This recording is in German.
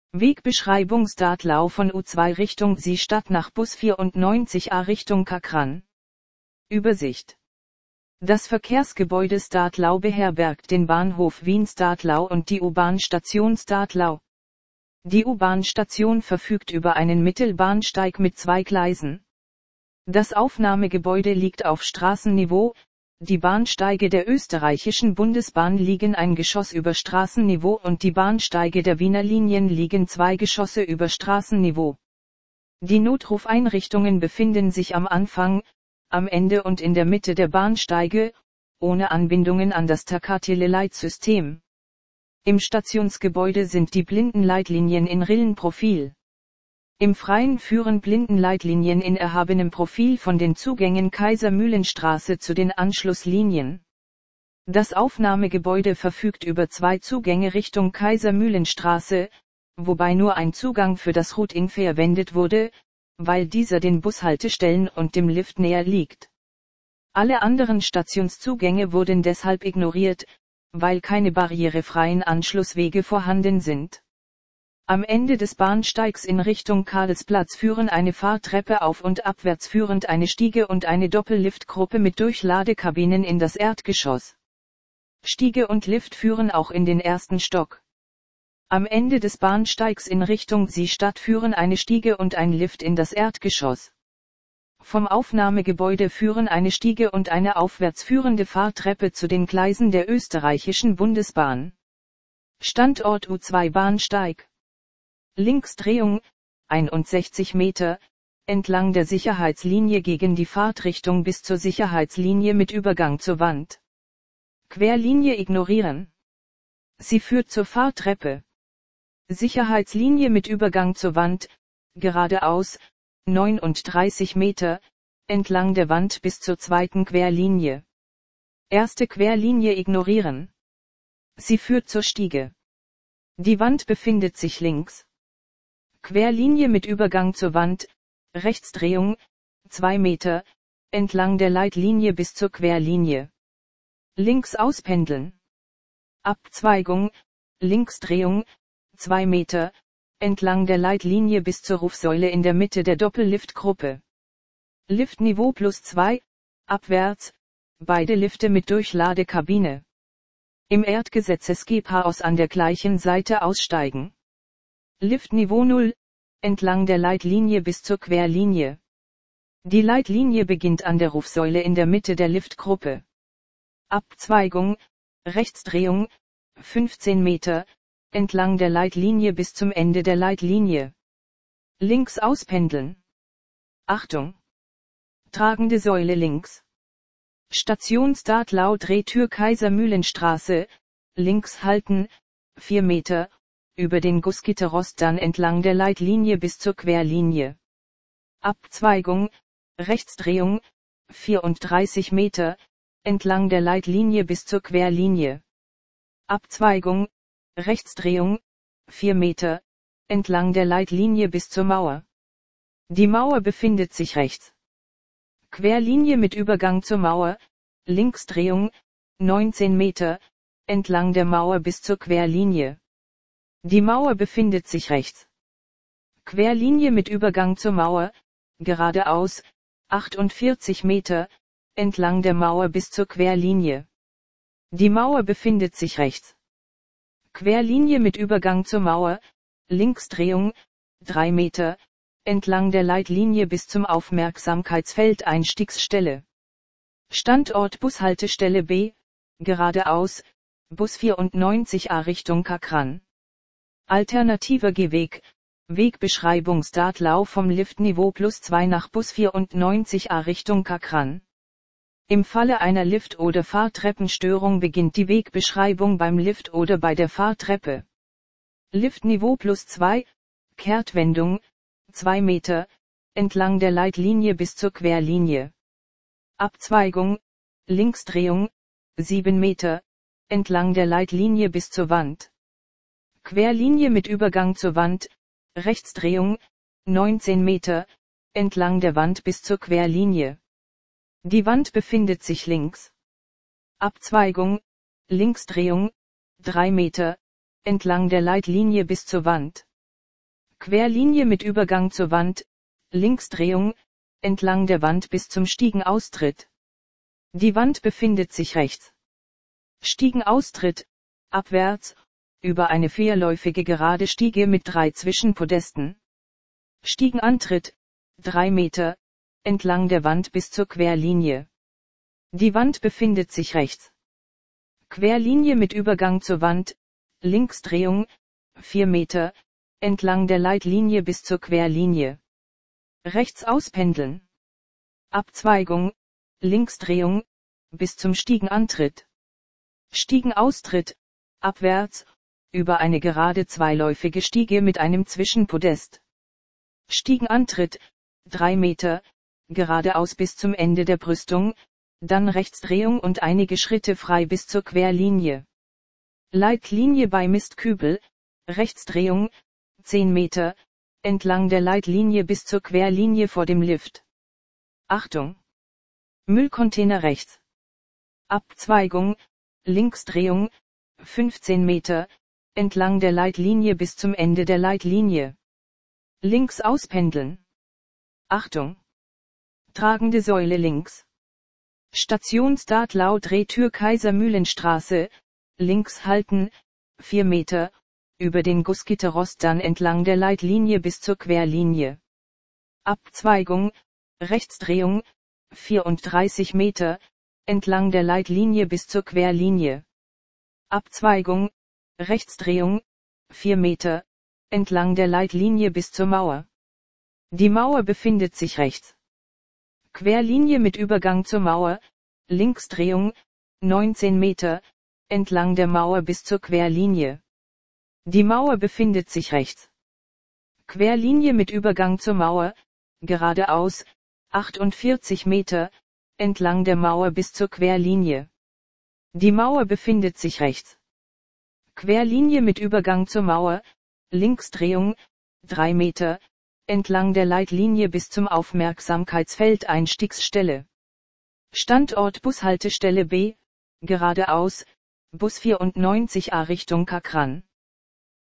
Wegbeschreibung Startlau von U2 Richtung Seestadt nach Bus 94a Richtung Kakran. Übersicht. Das Verkehrsgebäude Startlau beherbergt den Bahnhof Wien Startlau und die U-Bahn-Station Startlau. Die U-Bahn-Station verfügt über einen Mittelbahnsteig mit 2 Gleisen. Das Aufnahmegebäude liegt auf Straßenniveau. Die Bahnsteige der österreichischen Bundesbahn liegen ein Geschoss über Straßenniveau und die Bahnsteige der Wiener Linien liegen 2 Geschosse über Straßenniveau. Die Notrufeinrichtungen befinden sich am Anfang, am Ende und in der Mitte der Bahnsteige, ohne Anbindungen an das Takatiele-Leitsystem. Im Stationsgebäude sind die Blindenleitlinien in Rillenprofil. Im Freien führen Blindenleitlinien in erhabenem Profil von den Zugängen Kaiser-Mühlenstraße zu den Anschlusslinien. Das Aufnahmegebäude verfügt über 2 Zugänge Richtung Kaiser-Mühlenstraße, wobei nur ein Zugang für das Routing verwendet wurde, weil dieser den Bushaltestellen und dem Lift näher liegt. Alle anderen Stationszugänge wurden deshalb ignoriert, weil keine barrierefreien Anschlusswege vorhanden sind. Am Ende des Bahnsteigs in Richtung Karlsplatz führen eine Fahrtreppe auf und abwärts führend eine Stiege und eine Doppelliftgruppe mit Durchladekabinen in das Erdgeschoss. Stiege und Lift führen auch in den ersten Stock. Am Ende des Bahnsteigs in Richtung Seestadt führen eine Stiege und ein Lift in das Erdgeschoss. Vom Aufnahmegebäude führen eine Stiege und eine aufwärts führende Fahrtreppe zu den Gleisen der österreichischen Bundesbahn. Standort U2 Bahnsteig. Linksdrehung, 61 Meter, entlang der Sicherheitslinie gegen die Fahrtrichtung bis zur Sicherheitslinie mit Übergang zur Wand. Querlinie ignorieren. Sie führt zur Fahrtreppe. Sicherheitslinie mit Übergang zur Wand, geradeaus, 39 Meter, entlang der Wand bis zur zweiten Querlinie. Erste Querlinie ignorieren. Sie führt zur Stiege. Die Wand befindet sich links. Querlinie mit Übergang zur Wand, Rechtsdrehung, 2 Meter, entlang der Leitlinie bis zur Querlinie. Links auspendeln. Abzweigung, Linksdrehung, 2 Meter, entlang der Leitlinie bis zur Rufsäule in der Mitte der Doppelliftgruppe. Liftniveau +2, abwärts, beide Lifte mit Durchladekabine. Im Erdgesetzes-Chaos an der gleichen Seite aussteigen. Liftniveau 0, entlang der Leitlinie bis zur Querlinie. Die Leitlinie beginnt an der Rufsäule in der Mitte der Liftgruppe. Abzweigung, Rechtsdrehung, 15 Meter, entlang der Leitlinie bis zum Ende der Leitlinie. Links auspendeln. Achtung! Tragende Säule links. Station Startlau Drehtür Kaiser-Mühlenstraße, links halten, 4 Meter, über den Gussgitterrost dann entlang der Leitlinie bis zur Querlinie. Abzweigung, Rechtsdrehung, 34 Meter, entlang der Leitlinie bis zur Querlinie. Abzweigung, Rechtsdrehung, 4 Meter, entlang der Leitlinie bis zur Mauer. Die Mauer befindet sich rechts. Querlinie mit Übergang zur Mauer, Linksdrehung, 19 Meter, entlang der Mauer bis zur Querlinie. Die Mauer befindet sich rechts. Querlinie mit Übergang zur Mauer, geradeaus, 48 Meter, entlang der Mauer bis zur Querlinie. Die Mauer befindet sich rechts. Querlinie mit Übergang zur Mauer, Linksdrehung, 3 Meter, entlang der Leitlinie bis zum Aufmerksamkeitsfeld Einstiegsstelle. Standort Bushaltestelle B, geradeaus, Bus 94a Richtung Kakran. Alternativer Gehweg, Wegbeschreibung Startlau vom Liftniveau +2 nach Bus 94a Richtung Kakran. Im Falle einer Lift- oder Fahrtreppenstörung beginnt die Wegbeschreibung beim Lift oder bei der Fahrtreppe. Liftniveau +2, Kehrtwendung, 2 Meter, entlang der Leitlinie bis zur Querlinie. Abzweigung, Linksdrehung, 7 Meter, entlang der Leitlinie bis zur Wand. Querlinie mit Übergang zur Wand, Rechtsdrehung, 19 Meter, entlang der Wand bis zur Querlinie. Die Wand befindet sich links. Abzweigung, Linksdrehung, 3 Meter, entlang der Leitlinie bis zur Wand. Querlinie mit Übergang zur Wand, Linksdrehung, entlang der Wand bis zum Stiegenaustritt. Die Wand befindet sich rechts. Stiegenaustritt, abwärts, über eine vierläufige gerade Stiege mit 3 Zwischenpodesten. Stiegenantritt, 3 Meter, entlang der Wand bis zur Querlinie. Die Wand befindet sich rechts. Querlinie mit Übergang zur Wand, Linksdrehung, 4 Meter, entlang der Leitlinie bis zur Querlinie. Rechts auspendeln. Abzweigung, Linksdrehung, bis zum Stiegenantritt. Stiegenaustritt, abwärts, über eine gerade zweiläufige Stiege mit einem Zwischenpodest. Stiegenantritt, 3 Meter, geradeaus bis zum Ende der Brüstung, dann Rechtsdrehung und einige Schritte frei bis zur Querlinie. Leitlinie bei Mistkübel, Rechtsdrehung, 10 Meter, entlang der Leitlinie bis zur Querlinie vor dem Lift. Achtung! Müllcontainer rechts. Abzweigung, Linksdrehung, 15 Meter, entlang der Leitlinie bis zum Ende der Leitlinie. Links auspendeln. Achtung! Tragende Säule links. Station Stadlau Drehtür Kaisermühlenstraße, links halten, 4 Meter, über den Gussgitterrost dann entlang der Leitlinie bis zur Querlinie. Abzweigung, Rechtsdrehung, 34 Meter, entlang der Leitlinie bis zur Querlinie. Abzweigung, Rechtsdrehung, 4 Meter, entlang der Leitlinie bis zur Mauer. Die Mauer befindet sich rechts. Querlinie mit Übergang zur Mauer, Linksdrehung, 19 Meter, entlang der Mauer bis zur Querlinie. Die Mauer befindet sich rechts. Querlinie mit Übergang zur Mauer, geradeaus, 48 Meter, entlang der Mauer bis zur Querlinie. Die Mauer befindet sich rechts. Querlinie mit Übergang zur Mauer, Linksdrehung, 3 Meter, entlang der Leitlinie bis zum Aufmerksamkeitsfeld Einstiegsstelle. Standort Bushaltestelle B, geradeaus, Bus 94a Richtung Kakran.